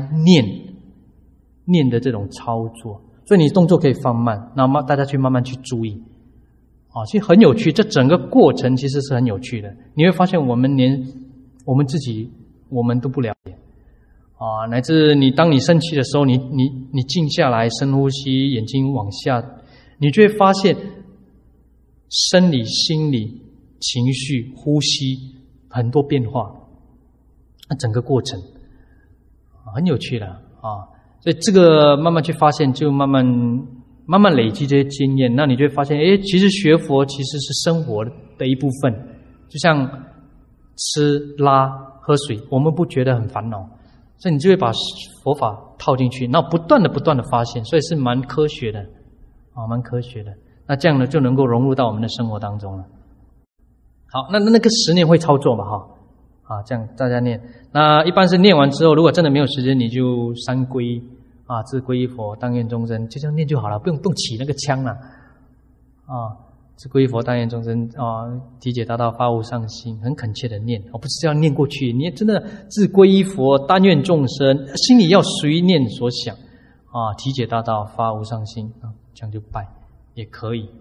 念的这种操作，所以你动作可以放慢，那么大家去慢慢去注意其实很有趣，这整个过程其实是很有趣的。你会发现我们连我们自己我们都不了解乃至当你生气的时候，你静下来，深呼吸，眼睛往下，你就会发现生理、心理、情绪、呼吸很多变化，整个过程很有趣的所以这个慢慢去发现，就慢慢累积这些经验，那你就会发现，其实学佛其实是生活的一部分，就像吃、拉、喝水，我们不觉得很烦恼，所以你就会把佛法套进去，那不断的发现，所以是蛮科学的蛮科学的。那这样呢，就能够融入到我们的生活当中了。好，那个10念会操作嘛这样大家念。那一般是念完之后，如果真的没有时间，你就三皈自皈依佛，当愿众生，就这样念就好了，不用起那个腔了自皈依佛，当愿众生体解大道，发无上心，很恳切的念，不是这样念过去，你真的自皈依佛，但愿众生，心里要随念所想体解大道，发无上心这样就拜也可以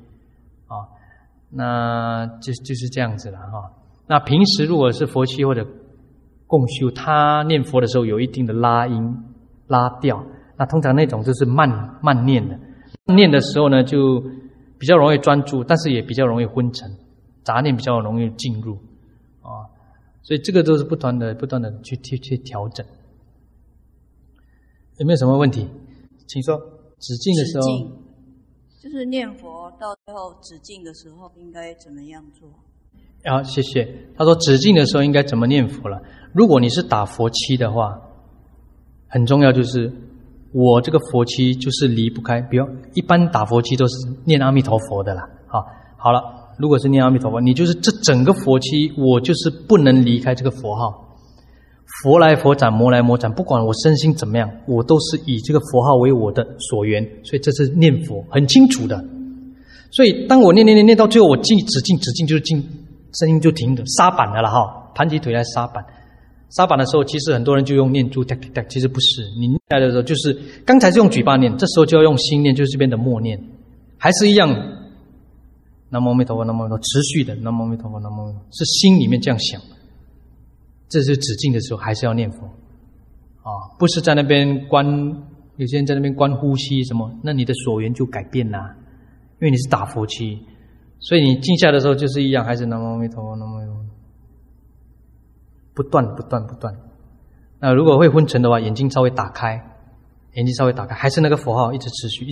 那就是这样子了那平时如果是佛七或者共修，他念佛的时候有一定的拉音拉调，那通常那种就是慢念的，念的时候呢就比较容易专注，但是也比较容易昏沉，杂念比较容易进入所以这个都是不断的去调整。有没有什么问题？请说。止境的时候， 就是念佛到最后止境的时候应该怎么样做？ 好，谢谢。他说止境的时候应该怎么念佛了。如果你是打佛七的话，很重要就是我这个佛七就是离不开，比如一般打佛七都是念阿弥陀佛的啦好了，如果是念阿弥陀佛，你就是这整个佛七我就是不能离开这个佛号，佛来佛斩，魔来魔斩，不管我身心怎么样，我都是以这个佛号为我的所缘，所以这是念佛很清楚的。所以当我念到最后，我止境就是静，声音就停的，杀板的了盘起腿来杀板。杀板的时候，其实很多人就用念珠，其实不是。你念来的时候，就是刚才是用嘴巴念，这时候就要用心念，就是这边的默念，还是一样。南无阿弥陀佛，南无阿弥陀佛，持续的南无阿弥陀佛，南无阿弥陀佛，是心里面这样想。这是止境的时候，还是要念佛不是在那边观，有些人在那边观呼吸什么，那你的所缘就改变啦，因为你是打佛七，所以你静下的时候就是一样，还是南无阿弥陀佛，南无阿弥陀佛，不断。那如果会昏沉的话，眼睛稍微打开，还是那个佛号一直持续。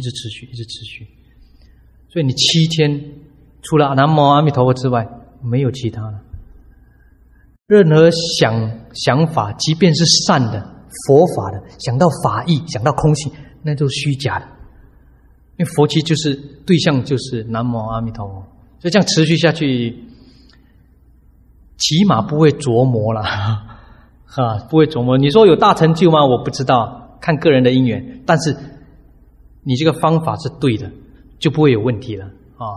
所以你7天除了南无阿弥陀佛之外，没有其他了。任何想法，即便是善的、佛法的，想到法义，想到空性，那都是虚假的。因为佛七就是对象，就是南无阿弥陀佛，所以这样持续下去，起码不会琢磨了，不会琢磨。你说有大成就吗？我不知道，看个人的因缘。但是你这个方法是对的，就不会有问题了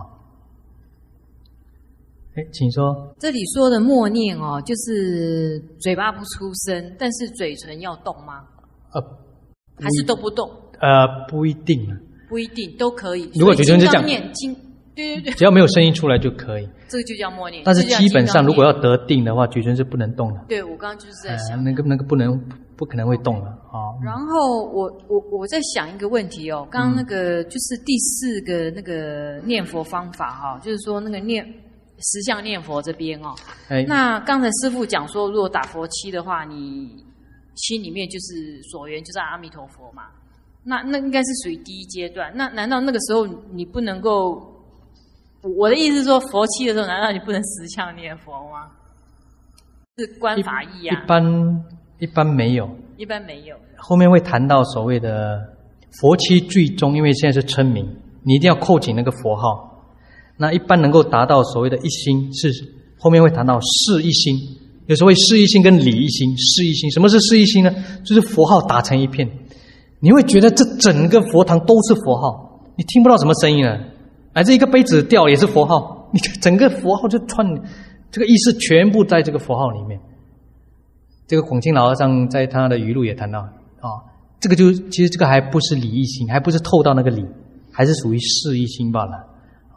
请说。 这里说的默念就是嘴巴不出声，但是嘴唇要动吗？还是都不动？ 不一定了。 不一定都可以。 如果嘴唇是这样， 对， 只要没有声音出来就可以。 这个就叫默念。 但是基本上，如果要得定的话，嘴唇是不能动的。 对，我刚刚就是在想， 那个不可能会动了然后我在想一个问题刚刚那个就是第4个那个念佛方法就是说那个实相念佛这边那刚才师父讲说，如果打佛七的话，你心里面就是所缘就是阿弥陀佛嘛，那应该是属于第一阶段。那难道那个时候你不能够？我的意思是说，佛七的时候，难道你不能实相念佛吗？是观法义啊。一般没有。后面会谈到所谓的佛七最终，因为现在是称名，你一定要扣紧那个佛号。那一般能够达到所谓的一心，是后面会谈到事一心，有时候会事一心跟理一心。事一心，什么是事一心呢？就是佛号打成一片，你会觉得这整个佛堂都是佛号，你听不到什么声音了。这一个杯子掉也是佛号，你整个佛号就串，这个意识全部在这个佛号里面。这个广清老和尚在他的语录也谈到这个其实这个还不是理一心，还不是透到那个理，还是属于事一心罢了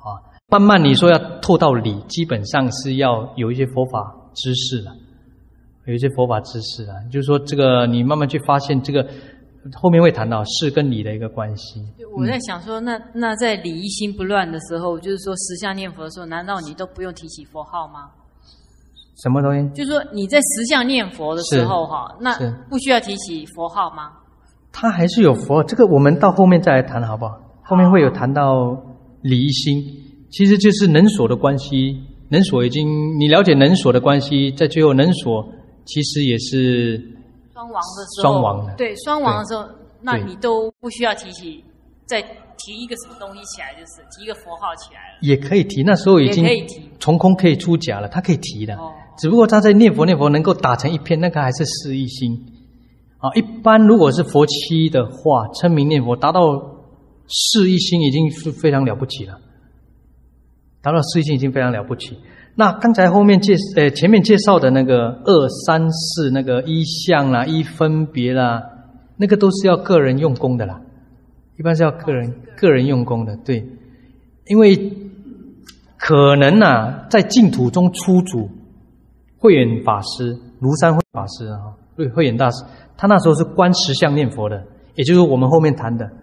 慢慢你说要透到理，基本上是要有一些佛法知识了，有一些佛法知识了。就是说这个你慢慢去发现这个，后面会谈到事跟理的一个关系。 我在想说，那在理一心不乱的时候，就是说实相念佛的时候，难道你都不用提起佛号吗？ 什么东西？ 就是说你在实相念佛的时候哈，那不需要提起佛号吗？ 它还是有佛，这个我们到后面再来谈好不好？后面会有谈到理一心，其实就是能所的关系。能所已经你了解能所的关系，在最后能所其实也是双亡的时候，双亡的，对，双亡的时候，那你都不需要提起，再提一个什么东西起来，就是提一个佛号起来了， 也可以提。那时候已经从空可以出假了，他可以提的。只不过他在念佛能够打成一片，那个还是事一心。一般如果是佛七的话，称名念佛达到事一心已经是非常了不起了，达到事一心已经非常了不起。那刚才前面介绍的那个2、3、4那个依相啦、依分别啦，那个都是要个人用功的啦，一般是要个人用功的。对，因为可能在净土中出主慧远法师、庐山慧法师慧远大师，他那时候是观实相念佛的，也就是我们后面谈的，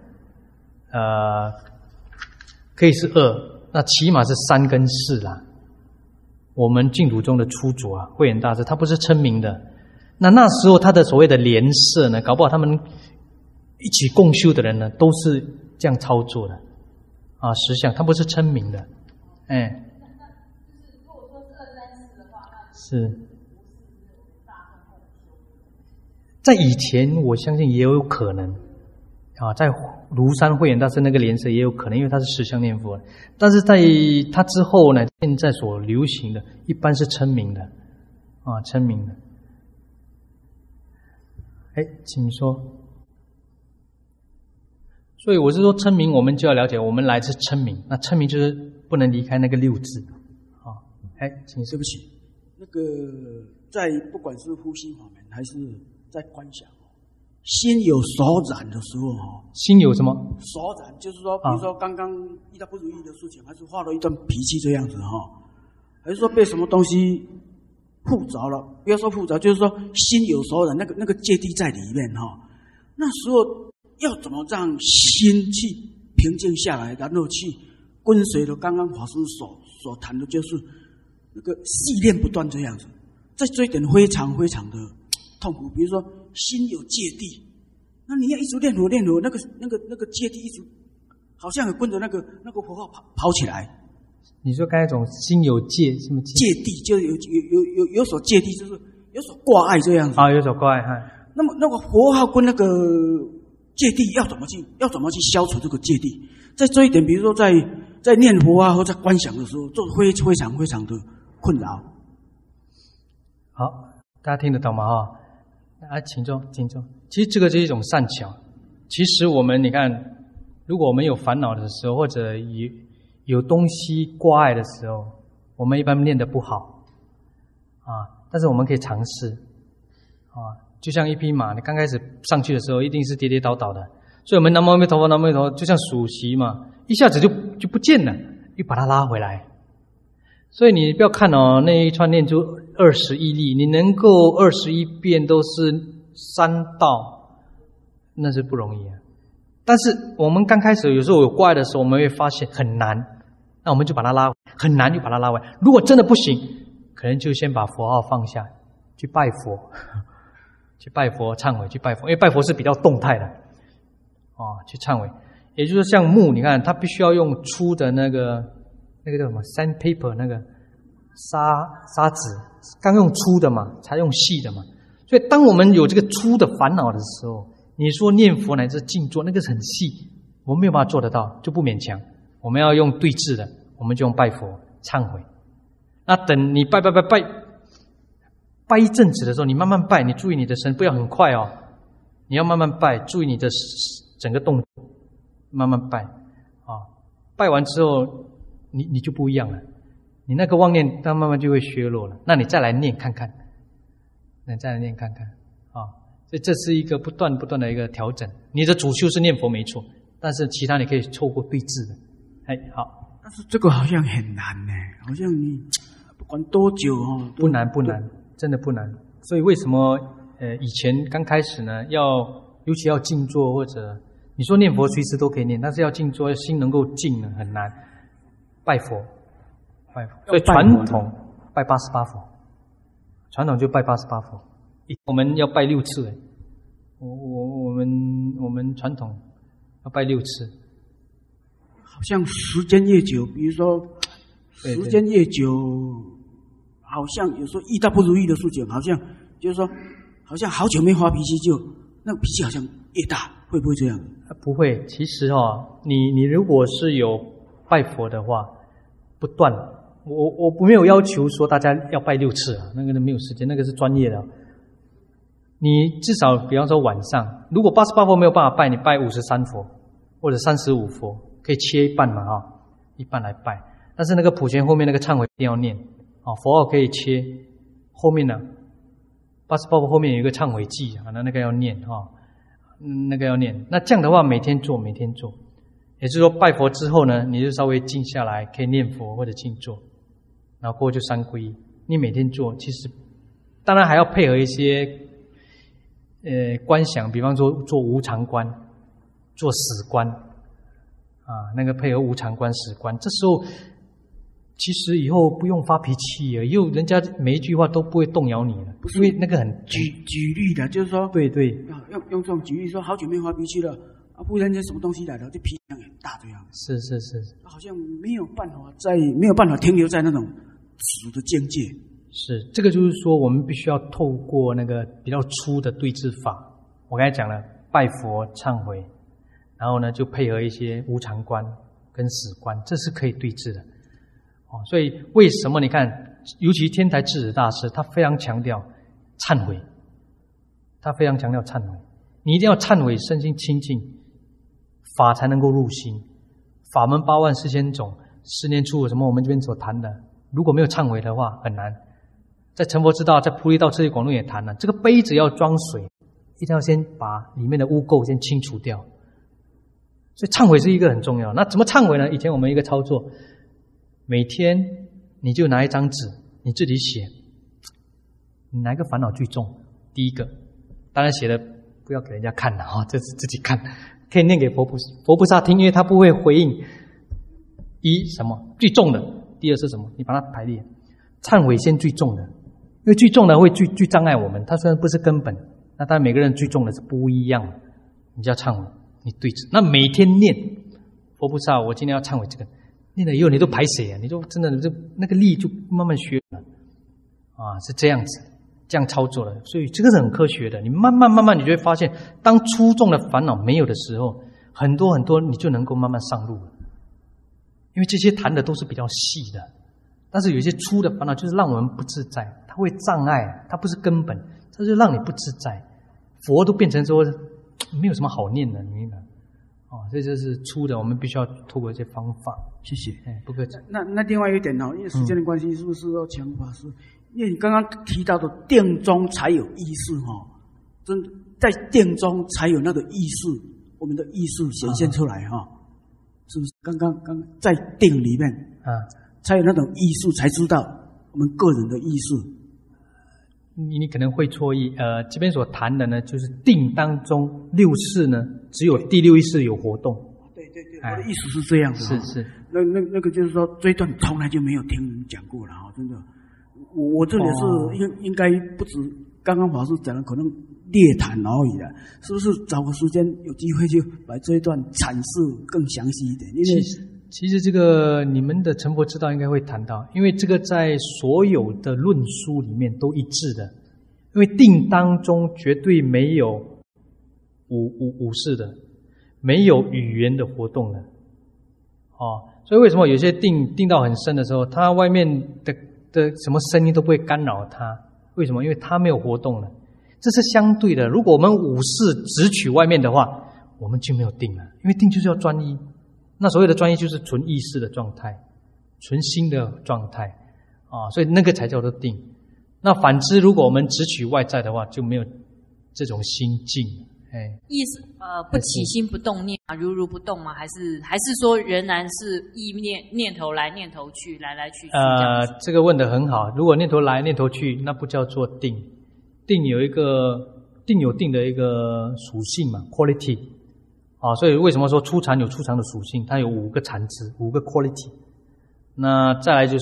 可以是2，那起码是3跟4啦。我们净土中的出主慧远大师，他不是称名的。那时候他的所谓的莲社呢，搞不好他们一起共修的人呢，都是这样操作的实相，他不是称名的。是在以前我相信也有可能在庐山慧远大师那个莲社也有可能，因为他是实相念佛。但是在他之后呢，现在所流行的一般是称名的称名的。请说。所以我是说称名，我们就要了解我们来自称名，那称名就是不能离开那个6字。请说。 对不起，那个在不管是呼吸法门还是在观想，心有所染的时候心有什么所染？就是说，比如说刚刚遇到不如意的事情，还是发了一段脾气这样子还是说被什么东西附着了？不要说附着，就是说心有所染，那个芥蒂在里面那时候要怎么让心去平静下来，然后去跟随着刚刚法师所谈的，就是那个细练不断这样子，在这一点非常非常的痛苦。比如说心有芥蒂，那你要一直练佛，那个芥蒂一直好像有跟着那个佛号跑起来。 你说刚才一种心有芥什么芥蒂，就有所芥蒂，就是有所挂碍这样子有所挂碍。 那么那个佛号跟那个芥蒂要怎么去消除这个芥蒂？在这一点，比如说在念佛或在观想的时候，就非常非常的困扰。 好，大家听得懂吗？请坐。其实这个是一种善巧。其实我们你看，如果我们有烦恼的时候，或者有东西挂碍的时候，我们一般念得不好但是我们可以尝试就像一匹马，你刚开始上去的时候一定是跌跌倒倒的，所以我们南无阿弥陀佛，南无阿弥陀佛，就像数息嘛，一下子就不见了，又把它拉回来。所以你不要看那一串念珠21粒，你能够21遍都是3道，那是不容易但是我们刚开始有时候有挂碍的时候，我们会发现很难，那我们就把它拉回来，很难就把它拉回来。如果真的不行，可能就先把佛号放下，去拜佛，去拜佛忏悔，去拜佛，因为拜佛是比较动态的去忏悔。也就是像木，你看它必须要用粗的那个叫什么 sandpaper 那个砂纸，刚用粗的嘛，才用细的嘛。所以当我们有这个粗的烦恼的时候，你说念佛乃至静坐，那个是很细，我们没有办法做得到，就不勉强。我们要用对治的，我们就用拜佛忏悔。那等你拜一阵子的时候，你慢慢拜，你注意你的身，不要很快你要慢慢拜，注意你的整个动作，慢慢拜拜完之后你就不一样了，你那个妄念它慢慢就会削弱了。那你再来念看看，所以这是一个不断的一个调整。你的主修是念佛没错，但是其他你可以透过对治的。好。 但是这个好像很难呢，好像你不管多久哦， 不难，真的不难。所以为什么以前刚开始呢，尤其要静坐，或者你说念佛随时都可以念，但是要静坐，心能够静呢很难。拜佛，所以传统拜88佛，传统就拜88佛。我们要拜6次，我们传统要拜6次。 好像时间越久，比如说时间越久，好像有时候遇到不如意的事情，好像就是说，好像好久没发脾气，就那个脾气好像越大，会不会这样？ 不会，其实你如果是有拜佛的话，不断，我没有要求说大家要拜6次啊，那个没有时间，那个是专业的。你至少比方说晚上，如果88佛没有办法拜，你拜53佛或者35佛，可以切一半嘛一半来拜。但是那个普贤后面那个忏悔一定要念佛号可以切，后面呢88佛后面有一个忏悔记那个要念那个要念。那这样的话每天做，也就是说拜佛之后呢，你就稍微静下来，可以念佛或者静坐，然后过后就三皈依。你每天做，其实当然还要配合一些观想，比方说做无常观，做死观那个配合无常观、死观，这时候其实以后不用发脾气了，以后人家每一句话都不会动摇你了，因为那个很举例的，就是说， 对， 用这种举例说，好久没发脾气了忽然间什么东西来了，就脾气很大这样。 是， 好像没有办法停留在那种死的境界。 是，这个就是说，我们必须要透过那个比较粗的对治法。我刚才讲了，拜佛、忏悔，然后呢，就配合一些无常观跟死观，这是可以对治的。所以为什么你看，尤其天台智者大师，他非常强调忏悔，你一定要忏悔，身心清净，法才能够入心。法门84000种，10年处什么我们这边所谈的，如果没有忏悔的话，很难。在成佛之道，在菩提道次第广论也谈了，这个杯子要装水，一定要先把里面的污垢先清除掉。所以忏悔是一个很重要。那怎么忏悔呢？以前我们一个操作，每天你就拿一张纸，你自己写，你哪一个烦恼最重？第一个，当然写的不要给人家看了这是自己看，可以念给佛菩萨听，因为他不会回应。什么最重的？第二是什么？你把它排列，忏悔先最重的，因为最重的会最障碍我们。它虽然不是根本，那当然每个人最重的是不一样的，你就要忏悔，你对治。那每天念佛菩萨，我今天要忏悔这个，念了以后你都排水你就真的就那个力就慢慢学了是这样子，这样操作的。所以这个是很科学的。你慢慢你就会发现，当粗重的烦恼没有的时候，很多你就能够慢慢上路了。因为这些谈的都是比较细的，但是有一些粗的烦恼就是让我们不自在，它会障碍，它不是根本，它就让你不自在。佛都变成说没有什么好念的，你明白所以这是粗的，我们必须要透过一些方法。 谢谢， 不客气。 那另外一点因为时间的关系，是不是要请法师？因为你刚刚提到的定中才有意识真在定中才有那个意识，我们的意识显现出来是不是？刚刚在定里面才有那种意识，才知道我们个人的意识。 你可能会错意，这边所谈的呢，就是定当中6识呢，只有第6意识有活动。 对，我的意思是这样子。 是。 那个就是说，这一段从来就没有听人讲过了真的。我这里是应该不止刚刚法师讲的，可能略谈而已了。是不是找个时间有机会就把这一段阐释更详细一点？因为其实这个你们的成佛之道应该会谈到，因为这个在所有的论书里面都一致的，因为定当中绝对没有五识的，没有语言的活动的所以为什么有些定到很深的时候，它外面的什么声音都不会干扰它？为什么？因为它没有活动了。这是相对的。如果我们五识只取外面的话，我们就没有定了，因为定就是要专一。那所谓的专一就是纯意识的状态，纯心的状态所以那个才叫做定。那反之，如果我们只取外在的话，就没有这种心境， 意思不起心不动念啊，如如不动吗？还是说仍然是意念头来念头去，来来去去？ 这个问得很好。如果念头来念头去，那不叫做定。定有定的一个属性嘛 ，quality 啊，所以为什么说初禅有初禅的属性？它有5个禅支，5个 quality。那再来就是，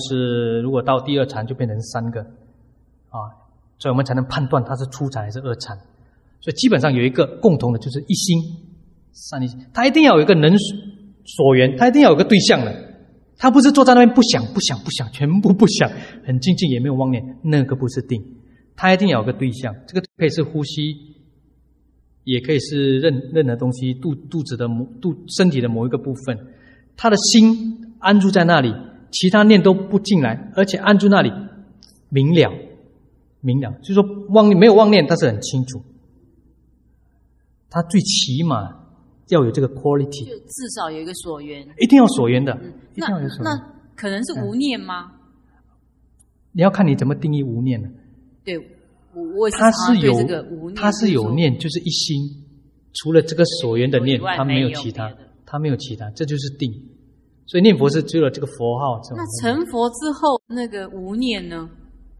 如果到第2禅就变成3个啊，所以我们才能判断它是初禅还是2禅。所以基本上有一个共同的，就是一心善一心，他一定要有一个能所缘，他一定要有个对象的，他不是坐在那边不想，全部不想，很静静也没有妄念，那个不是定，他一定要有个对象。这个可以是呼吸，也可以是任何东西，肚子的身体的某一个部分，他的心安住在那里，其他念都不进来，而且安住那里明了，就是说没有妄念，但是很清楚。他最起码要有这个 quality， 就至少有一个所缘， 一定要所缘的，一定要有所缘。 那可能是无念吗？ 你要看你怎么定义无念了。 对，我它是有念，就是一心，除了这个所缘的念，它没有其他，这就是定。所以念佛是只有这个佛号。 那成佛之后，那个无念呢？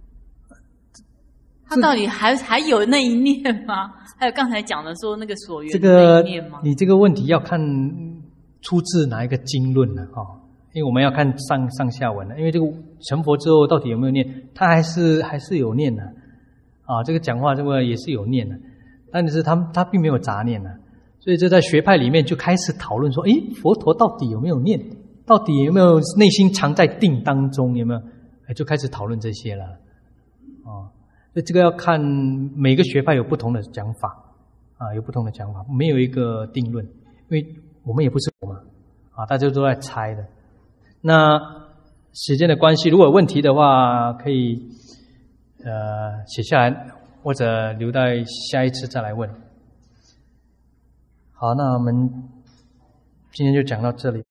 他到底还有那一念吗？还有刚才讲的说那个所缘的那一念吗？ 你这个问题要看出自哪一个经论呢？因为我们要看上下文的。因为这个成佛之后到底有没有念，他还是有念的啊。这个讲话这个也是有念的，但是他并没有杂念的。所以这在学派里面就开始讨论说，佛陀到底有没有念？到底有没有内心藏在定当中？有没有？就开始讨论这些了啊。所以这个要看每个学派有不同的讲法啊，有不同的讲法，没有一个定论，因为我们也不是佛嘛啊，大家都在猜的。那时间的关系，如果有问题的话，可以写下来，或者留待下一次再来问。好，那我们今天就讲到这里。